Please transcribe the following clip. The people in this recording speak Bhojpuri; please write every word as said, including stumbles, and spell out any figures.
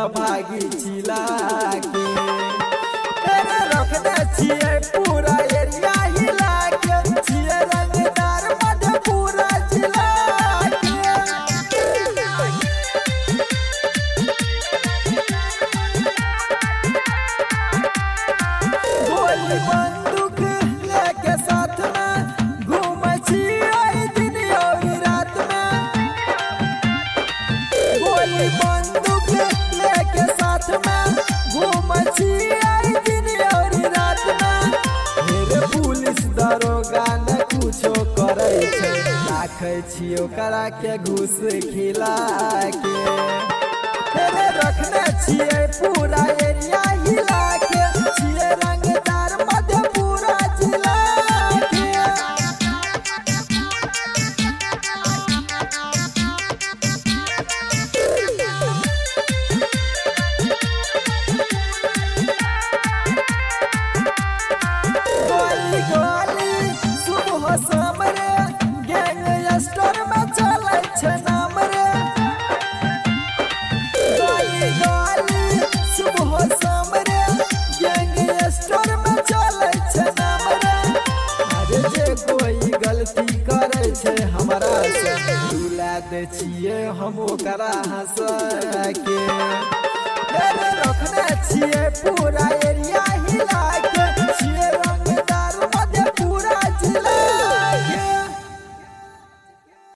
भागी चिला के तेरे रखने छिए पूरा एरिया हिला के छिए रंगदार मधेपुरा जिला के गोली बंदूक लेके साथ में घूमे छिए दिन और रात में गोली बंदूक लेके साथ में घूमे छिए दिन और रात में मेरे पुलिस दरोगा न कुछो करे छै राखे छियो करा के घूस खिला के तेरे रखने छिए पूरा एरिया हिला के छिए रंगदार मधेपुरा जिला के गोली गोली सुबह शाम रे गैंगस्टर में चले छै नाम रे गोली गोली सुबह शाम रे गैंगस्टर में चले छै नाम रे अरे जे कोई गलती करे छै हमरा से रुला दे छिए हम ओकरा हंस